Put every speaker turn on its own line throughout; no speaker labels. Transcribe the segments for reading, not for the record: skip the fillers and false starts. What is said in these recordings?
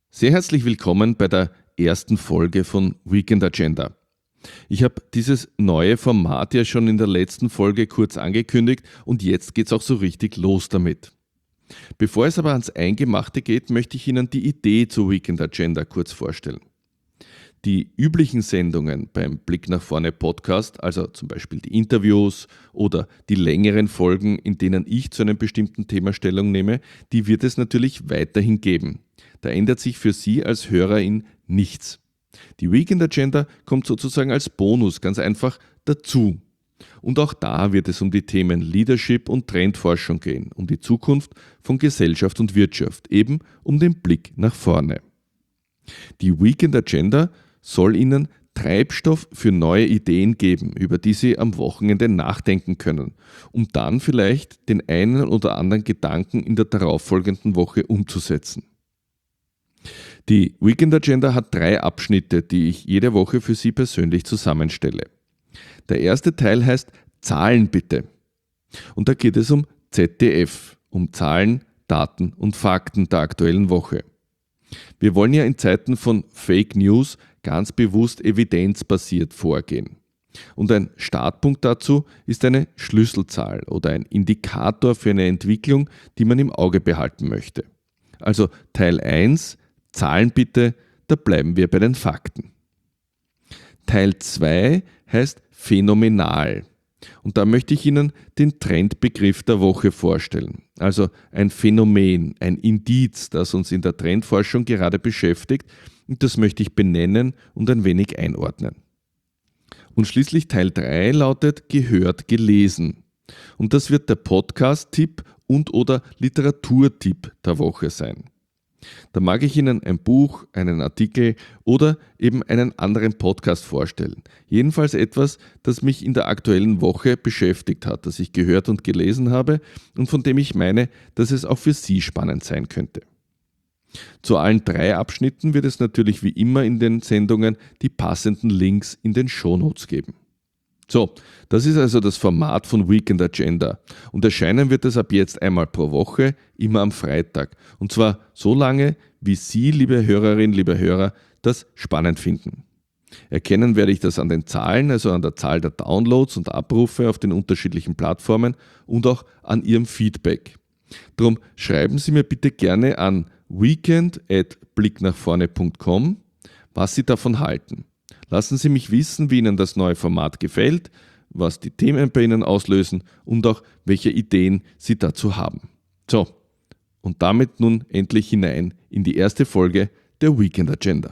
Sehr herzlich willkommen bei der ersten Folge von Weekend Agenda. Ich habe dieses neue Format ja schon in der letzten Folge kurz angekündigt und jetzt geht's auch so richtig los damit. Bevor es aber ans Eingemachte geht, möchte ich Ihnen die Idee zur Weekend Agenda kurz vorstellen. Die üblichen Sendungen beim Blick nach vorne Podcast, also zum Beispiel die Interviews oder die längeren Folgen, in denen ich zu einem bestimmten Thema Stellung nehme, die wird es natürlich weiterhin geben. Da ändert sich für Sie als Hörerin nichts. Die Weekend Agenda kommt sozusagen als Bonus ganz einfach dazu. Und auch da wird es um die Themen Leadership und Trendforschung gehen, um die Zukunft von Gesellschaft und Wirtschaft, eben um den Blick nach vorne. Die Weekend Agenda soll Ihnen Treibstoff für neue Ideen geben, über die Sie am Wochenende nachdenken können, um dann vielleicht den einen oder anderen Gedanken in der darauffolgenden Woche umzusetzen. Die Weekend Agenda hat 3 Abschnitte, die ich jede Woche für Sie persönlich zusammenstelle. Der erste Teil heißt Zahlen bitte. Und da geht es um ZDF, um Zahlen, Daten und Fakten der aktuellen Woche. Wir wollen ja in Zeiten von Fake News ganz bewusst evidenzbasiert vorgehen. Und ein Startpunkt dazu ist eine Schlüsselzahl oder ein Indikator für eine Entwicklung, die man im Auge behalten möchte. Also Teil 1, Zahlen bitte, da bleiben wir bei den Fakten. Teil 2 heißt phänomenal. Und da möchte ich Ihnen den Trendbegriff der Woche vorstellen. Also ein Phänomen, ein Indiz, das uns in der Trendforschung gerade beschäftigt, und das möchte ich benennen und ein wenig einordnen. Und schließlich Teil 3 lautet gehört, gelesen. Und das wird der Podcast-Tipp und/oder Literaturtipp der Woche sein. Da mag ich Ihnen ein Buch, einen Artikel oder eben einen anderen Podcast vorstellen. Jedenfalls etwas, das mich in der aktuellen Woche beschäftigt hat, das ich gehört und gelesen habe und von dem ich meine, dass es auch für Sie spannend sein könnte. Zu allen 3 Abschnitten wird es natürlich wie immer in den Sendungen die passenden Links in den Shownotes geben. So, das ist also das Format von Weekend Agenda und erscheinen wird es ab jetzt einmal pro Woche, immer am Freitag. Und zwar so lange, wie Sie, liebe Hörerinnen, liebe Hörer, das spannend finden. Erkennen werde ich das an den Zahlen, also an der Zahl der Downloads und Abrufe auf den unterschiedlichen Plattformen und auch an Ihrem Feedback. Darum schreiben Sie mir bitte gerne an weekend@blicknachvorne.com, was Sie davon halten. Lassen Sie mich wissen, wie Ihnen das neue Format gefällt, was die Themen bei Ihnen auslösen und auch welche Ideen Sie dazu haben. So, und damit nun endlich hinein in die erste Folge der Weekend Agenda.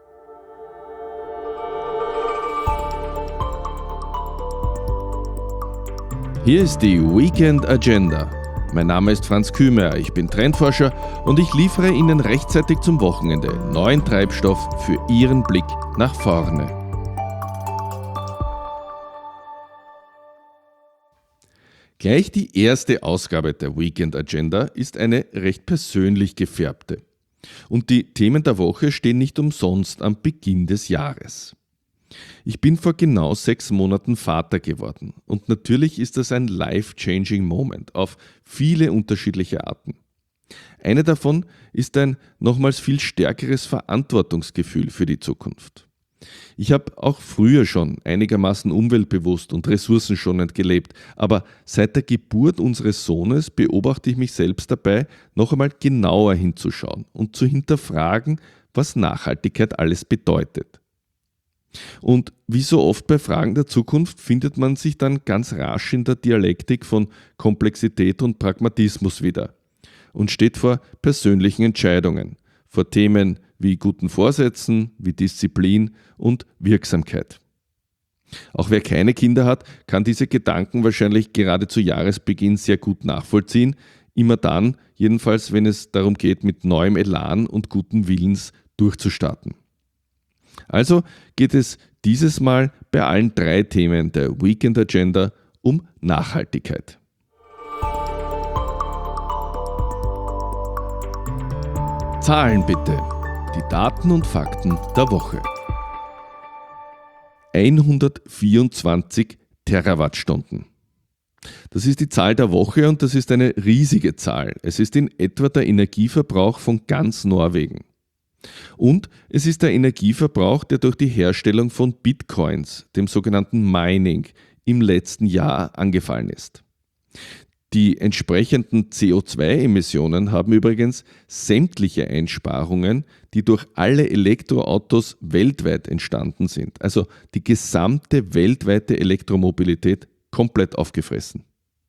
Hier ist die Weekend Agenda. Mein Name ist Franz Kümer, ich bin Trendforscher und ich liefere Ihnen rechtzeitig zum Wochenende neuen Treibstoff für Ihren Blick nach vorne. Gleich die erste Ausgabe der Weekend Agenda ist eine recht persönlich gefärbte. Und die Themen der Woche stehen nicht umsonst am Beginn des Jahres. Ich bin vor genau 6 Monaten Vater geworden und natürlich ist das ein life-changing Moment auf viele unterschiedliche Arten. Eine davon ist ein nochmals viel stärkeres Verantwortungsgefühl für die Zukunft. Ich habe auch früher schon einigermaßen umweltbewusst und ressourcenschonend gelebt, aber seit der Geburt unseres Sohnes beobachte ich mich selbst dabei, noch einmal genauer hinzuschauen und zu hinterfragen, was Nachhaltigkeit alles bedeutet. Und wie so oft bei Fragen der Zukunft findet man sich dann ganz rasch in der Dialektik von Komplexität und Pragmatismus wieder und steht vor persönlichen Entscheidungen, vor Themen wie guten Vorsätzen, wie Disziplin und Wirksamkeit. Auch wer keine Kinder hat, kann diese Gedanken wahrscheinlich gerade zu Jahresbeginn sehr gut nachvollziehen, immer dann, jedenfalls wenn es darum geht, mit neuem Elan und guten Willens durchzustarten. Also geht es dieses Mal bei allen 3 Themen der Weekend Agenda um Nachhaltigkeit. Zahlen bitte. Die Daten und Fakten der Woche. 124 Terawattstunden. Das ist die Zahl der Woche und das ist eine riesige Zahl. Es ist in etwa der Energieverbrauch von ganz Norwegen. Und es ist der Energieverbrauch, der durch die Herstellung von Bitcoins, dem sogenannten Mining, im letzten Jahr angefallen ist. Die entsprechenden CO2-Emissionen haben übrigens sämtliche Einsparungen, die durch alle Elektroautos weltweit entstanden sind, also die gesamte weltweite Elektromobilität, komplett aufgefressen.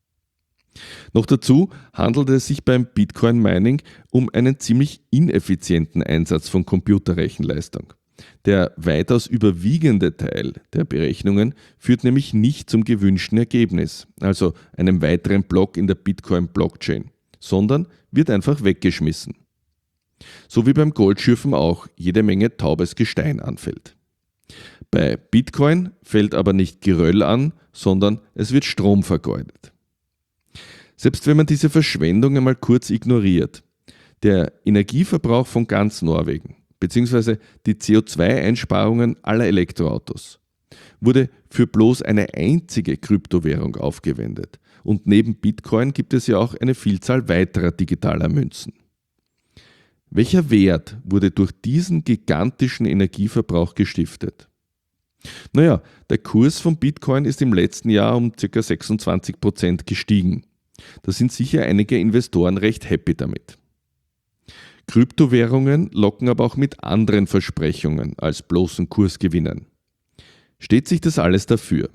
Noch dazu handelt es sich beim Bitcoin Mining um einen ziemlich ineffizienten Einsatz von Computerrechenleistung. Der weitaus überwiegende Teil der Berechnungen führt nämlich nicht zum gewünschten Ergebnis, also einem weiteren Block in der Bitcoin-Blockchain, sondern wird einfach weggeschmissen. So wie beim Goldschürfen auch jede Menge taubes Gestein anfällt. Bei Bitcoin fällt aber nicht Geröll an, sondern es wird Strom vergeudet. Selbst wenn man diese Verschwendung einmal kurz ignoriert, der Energieverbrauch von ganz Norwegen bzw. die CO2-Einsparungen aller Elektroautos wurde für bloß eine einzige Kryptowährung aufgewendet. Und neben Bitcoin gibt es ja auch eine Vielzahl weiterer digitaler Münzen. Welcher Wert wurde durch diesen gigantischen Energieverbrauch gestiftet? Naja, der Kurs von Bitcoin ist im letzten Jahr um ca. 26% gestiegen. Da sind sicher einige Investoren recht happy damit. Kryptowährungen locken aber auch mit anderen Versprechungen als bloßen Kursgewinnen. Steht sich das alles dafür?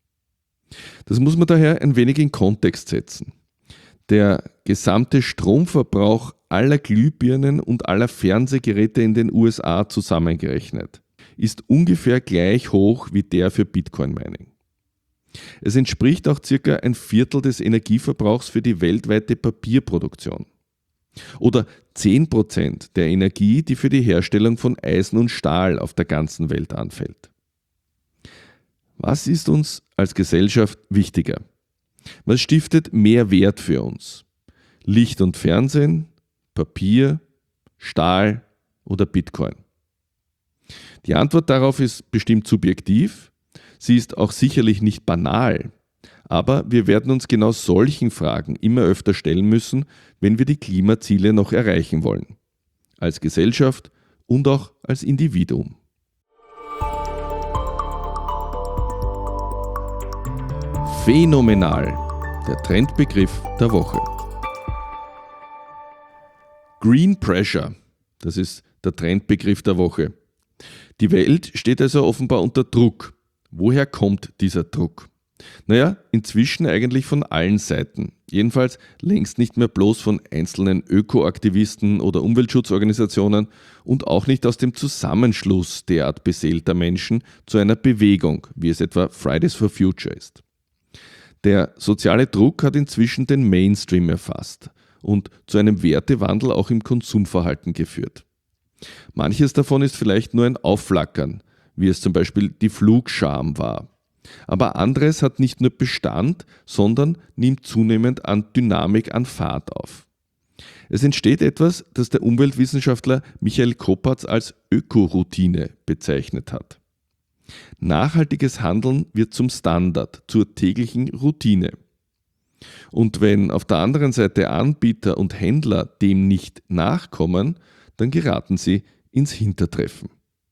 Das muss man daher ein wenig in Kontext setzen. Der gesamte Stromverbrauch aller Glühbirnen und aller Fernsehgeräte in den USA zusammengerechnet ist ungefähr gleich hoch wie der für Bitcoin-Mining. Es entspricht auch circa ein Viertel des Energieverbrauchs für die weltweite Papierproduktion. Oder 10% der Energie, die für die Herstellung von Eisen und Stahl auf der ganzen Welt anfällt. Was ist uns als Gesellschaft wichtiger? Was stiftet mehr Wert für uns? Licht und Fernsehen, Papier, Stahl oder Bitcoin? Die Antwort darauf ist bestimmt subjektiv. Sie ist auch sicherlich nicht banal, aber wir werden uns genau solchen Fragen immer öfter stellen müssen, wenn wir die Klimaziele noch erreichen wollen. Als Gesellschaft und auch als Individuum. Phänomenal, der Trendbegriff der Woche. Green Pressure, das ist der Trendbegriff der Woche. Die Welt steht also offenbar unter Druck. Woher kommt dieser Druck? Naja, inzwischen eigentlich von allen Seiten. Jedenfalls längst nicht mehr bloß von einzelnen Ökoaktivisten oder Umweltschutzorganisationen und auch nicht aus dem Zusammenschluss derart beseelter Menschen zu einer Bewegung, wie es etwa Fridays for Future ist. Der soziale Druck hat inzwischen den Mainstream erfasst und zu einem Wertewandel auch im Konsumverhalten geführt. Manches davon ist vielleicht nur ein Aufflackern, wie es zum Beispiel die Flugscham war. Aber anderes hat nicht nur Bestand, sondern nimmt zunehmend an Dynamik, an Fahrt auf. Es entsteht etwas, das der Umweltwissenschaftler Michael Kopatz als Ökoroutine bezeichnet hat. Nachhaltiges Handeln wird zum Standard, zur täglichen Routine. Und wenn auf der anderen Seite Anbieter und Händler dem nicht nachkommen, dann geraten sie ins Hintertreffen.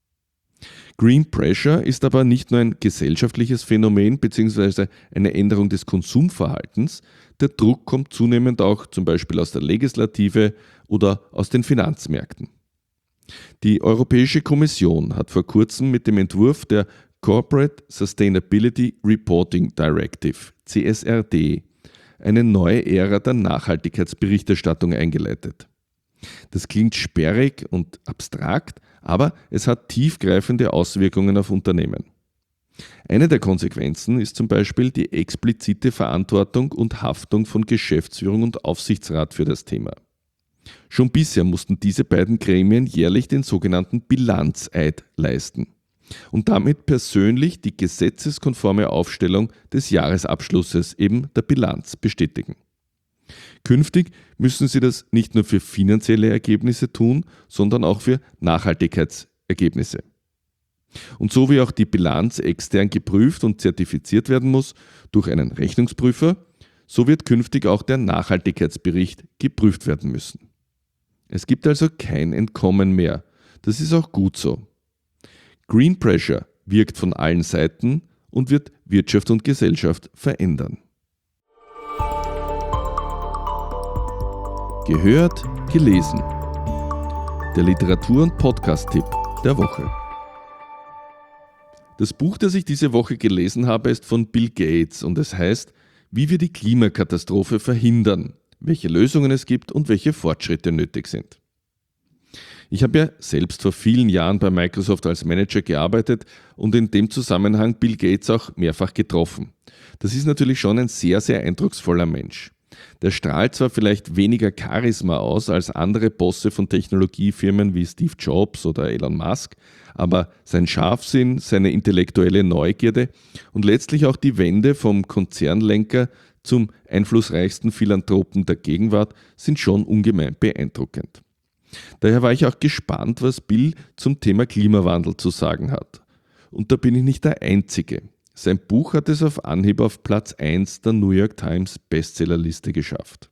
Green Pressure ist aber nicht nur ein gesellschaftliches Phänomen bzw. eine Änderung des Konsumverhaltens. Der Druck kommt zunehmend auch zum Beispiel aus der Legislative oder aus den Finanzmärkten. Die Europäische Kommission hat vor kurzem mit dem Entwurf der Corporate Sustainability Reporting Directive, CSRD, eine neue Ära der Nachhaltigkeitsberichterstattung eingeleitet. Das klingt sperrig und abstrakt, aber es hat tiefgreifende Auswirkungen auf Unternehmen. Eine der Konsequenzen ist zum Beispiel die explizite Verantwortung und Haftung von Geschäftsführung und Aufsichtsrat für das Thema. Schon bisher mussten diese beiden Gremien jährlich den sogenannten Bilanzeid leisten und damit persönlich die gesetzeskonforme Aufstellung des Jahresabschlusses, eben der Bilanz, bestätigen. Künftig müssen sie das nicht nur für finanzielle Ergebnisse tun, sondern auch für Nachhaltigkeitsergebnisse. Und so wie auch die Bilanz extern geprüft und zertifiziert werden muss durch einen Rechnungsprüfer, so wird künftig auch der Nachhaltigkeitsbericht geprüft werden müssen. Es gibt also kein Entkommen mehr. Das ist auch gut so. Green Pressure wirkt von allen Seiten und wird Wirtschaft und Gesellschaft verändern. Gehört, gelesen. Der Literatur- und Podcast-Tipp der Woche. Das Buch, das ich diese Woche gelesen habe, ist von Bill Gates und es heißt, wie wir die Klimakatastrophe verhindern, welche Lösungen es gibt und welche Fortschritte nötig sind. Ich habe ja selbst vor vielen Jahren bei Microsoft als Manager gearbeitet und in dem Zusammenhang Bill Gates auch mehrfach getroffen. Das ist natürlich schon ein sehr, sehr eindrucksvoller Mensch. Der strahlt zwar vielleicht weniger Charisma aus als andere Bosse von Technologiefirmen wie Steve Jobs oder Elon Musk, aber sein Scharfsinn, seine intellektuelle Neugierde und letztlich auch die Wende vom Konzernlenker zum einflussreichsten Philanthropen der Gegenwart sind schon ungemein beeindruckend. Daher war ich auch gespannt, was Bill zum Thema Klimawandel zu sagen hat. Und da bin ich nicht der Einzige. Sein Buch hat es auf Anhieb auf Platz 1 der New York Times Bestsellerliste geschafft.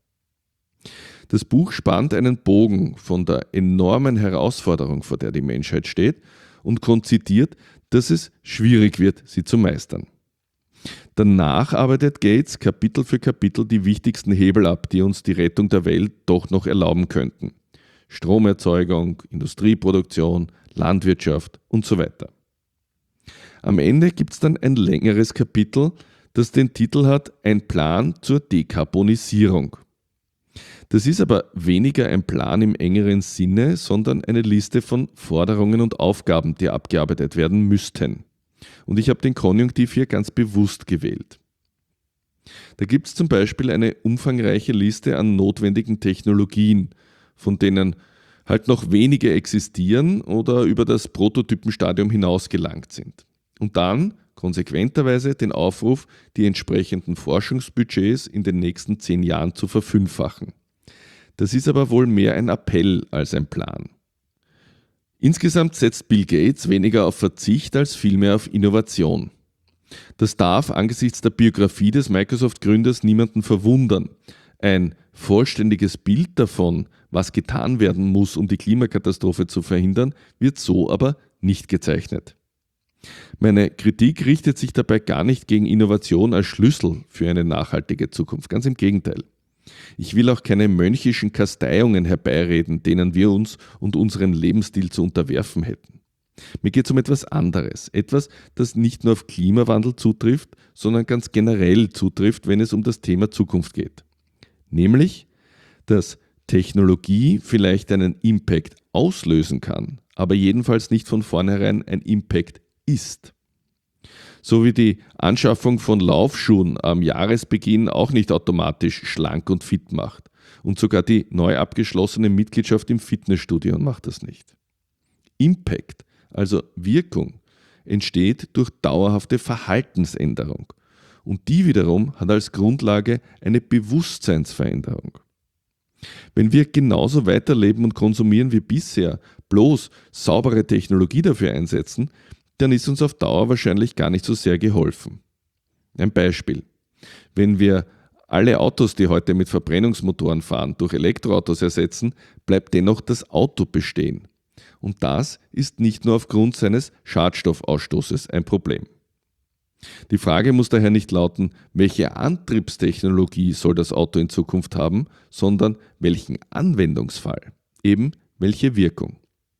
Das Buch spannt einen Bogen von der enormen Herausforderung, vor der die Menschheit steht, und konzitiert, dass es schwierig wird, sie zu meistern. Danach arbeitet Gates Kapitel für Kapitel die wichtigsten Hebel ab, die uns die Rettung der Welt doch noch erlauben könnten. Stromerzeugung, Industrieproduktion, Landwirtschaft und so weiter. Am Ende gibt es dann ein längeres Kapitel, das den Titel hat Ein Plan zur Dekarbonisierung. Das ist aber weniger ein Plan im engeren Sinne, sondern eine Liste von Forderungen und Aufgaben, die abgearbeitet werden müssten. Und ich habe den Konjunktiv hier ganz bewusst gewählt. Da gibt es zum Beispiel eine umfangreiche Liste an notwendigen Technologien, von denen halt noch wenige existieren oder über das Prototypenstadium hinaus gelangt sind. Und dann konsequenterweise den Aufruf, die entsprechenden Forschungsbudgets in den nächsten 10 Jahren zu verfünffachen. Das ist aber wohl mehr ein Appell als ein Plan. Insgesamt setzt Bill Gates weniger auf Verzicht als vielmehr auf Innovation. Das darf angesichts der Biografie des Microsoft-Gründers niemanden verwundern. Ein vollständiges Bild davon, was getan werden muss, um die Klimakatastrophe zu verhindern, wird so aber nicht gezeichnet. Meine Kritik richtet sich dabei gar nicht gegen Innovation als Schlüssel für eine nachhaltige Zukunft, ganz im Gegenteil. Ich will auch keine mönchischen Kasteiungen herbeireden, denen wir uns und unseren Lebensstil zu unterwerfen hätten. Mir geht es um etwas anderes, etwas, das nicht nur auf Klimawandel zutrifft, sondern ganz generell zutrifft, wenn es um das Thema Zukunft geht. Nämlich, dass Technologie vielleicht einen Impact auslösen kann, aber jedenfalls nicht von vornherein ein Impact ist. So wie die Anschaffung von Laufschuhen am Jahresbeginn auch nicht automatisch schlank und fit macht. Und sogar die neu abgeschlossene Mitgliedschaft im Fitnessstudio macht das nicht. Impact, also Wirkung, entsteht durch dauerhafte Verhaltensänderung. Und die wiederum hat als Grundlage eine Bewusstseinsveränderung. Wenn wir genauso weiterleben und konsumieren wie bisher, bloß saubere Technologie dafür einsetzen, dann ist uns auf Dauer wahrscheinlich gar nicht so sehr geholfen. Ein Beispiel. Wenn wir alle Autos, die heute mit Verbrennungsmotoren fahren, durch Elektroautos ersetzen, bleibt dennoch das Auto bestehen. Und das ist nicht nur aufgrund seines Schadstoffausstoßes ein Problem. Die Frage muss daher nicht lauten, welche Antriebstechnologie soll das Auto in Zukunft haben, sondern welchen Anwendungsfall, eben welche Wirkung.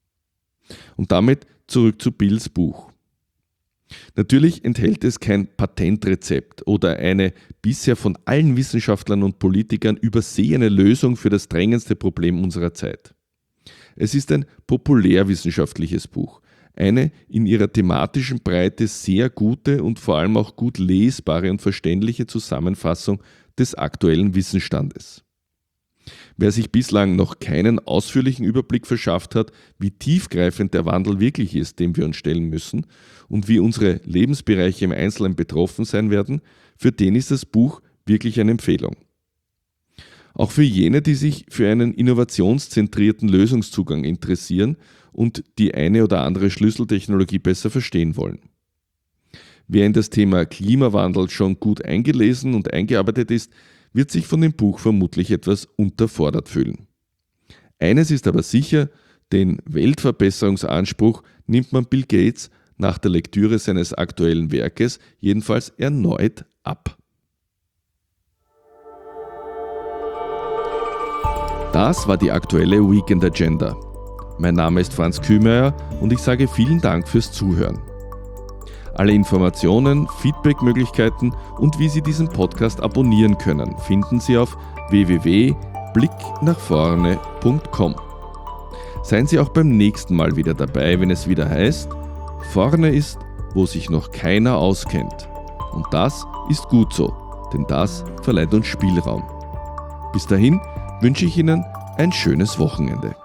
Und damit zurück zu Bills Buch. Natürlich enthält es kein Patentrezept oder eine bisher von allen Wissenschaftlern und Politikern übersehene Lösung für das drängendste Problem unserer Zeit. Es ist ein populärwissenschaftliches Buch, eine in ihrer thematischen Breite sehr gute und vor allem auch gut lesbare und verständliche Zusammenfassung des aktuellen Wissensstandes. Wer sich bislang noch keinen ausführlichen Überblick verschafft hat, wie tiefgreifend der Wandel wirklich ist, dem wir uns stellen müssen und wie unsere Lebensbereiche im Einzelnen betroffen sein werden, für den ist das Buch wirklich eine Empfehlung. Auch für jene, die sich für einen innovationszentrierten Lösungszugang interessieren und die eine oder andere Schlüsseltechnologie besser verstehen wollen. Wer in das Thema Klimawandel schon gut eingelesen und eingearbeitet ist, wird sich von dem Buch vermutlich etwas unterfordert fühlen. Eines ist aber sicher, Den Weltverbesserungsanspruch nimmt man Bill Gates nach der Lektüre seines aktuellen Werkes jedenfalls erneut ab. Das war die aktuelle Weekend Agenda. Mein Name ist Franz Kühmeier und ich sage vielen Dank fürs Zuhören. Alle Informationen, Feedbackmöglichkeiten und wie Sie diesen Podcast abonnieren können, finden Sie auf www.blicknachvorne.com. Seien Sie auch beim nächsten Mal wieder dabei, wenn es wieder heißt, vorne ist, wo sich noch keiner auskennt. Und das ist gut so, denn das verleiht uns Spielraum. Bis dahin wünsche ich Ihnen ein schönes Wochenende.